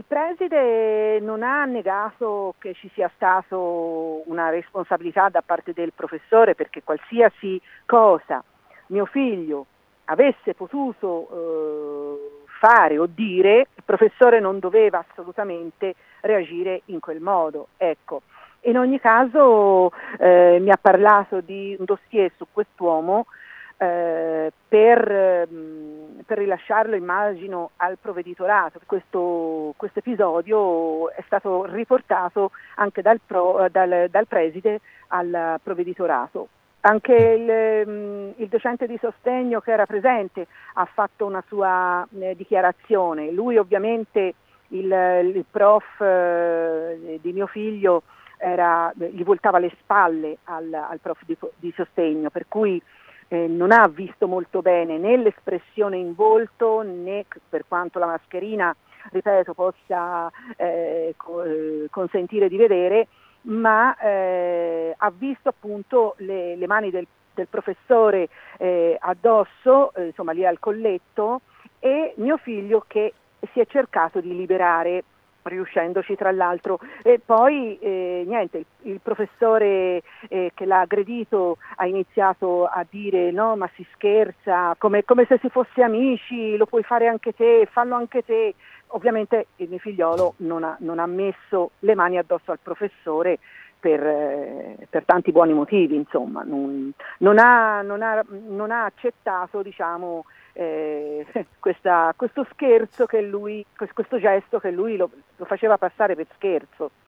Il preside non ha negato che ci sia stato una responsabilità da parte del professore, perché qualsiasi cosa mio figlio avesse potuto fare o dire, il professore non doveva assolutamente reagire in quel modo. Ecco. In ogni caso mi ha parlato di un dossier su quest'uomo per rilasciarlo, immagino, al provveditorato. Questo episodio è stato riportato anche dal preside al provveditorato. Anche il docente di sostegno che era presente ha fatto una sua dichiarazione. Lui ovviamente, il prof di mio figlio, gli voltava le spalle al prof di sostegno, per cui non ha visto molto bene né l'espressione in volto, né, per quanto la mascherina, ripeto, possa consentire di vedere, ma ha visto appunto le mani del professore addosso, insomma lì al colletto, e mio figlio che si è cercato di liberare, riuscendoci tra l'altro. E poi niente, il professore che l'ha aggredito ha iniziato a dire: no, ma si scherza, come se si fosse amici, lo puoi fare anche te, fallo anche te. Ovviamente il mio figliolo non ha messo le mani addosso al professore per tanti buoni motivi, insomma, non ha accettato, diciamo, questo scherzo che lui, questo gesto che lui lo faceva passare per scherzo.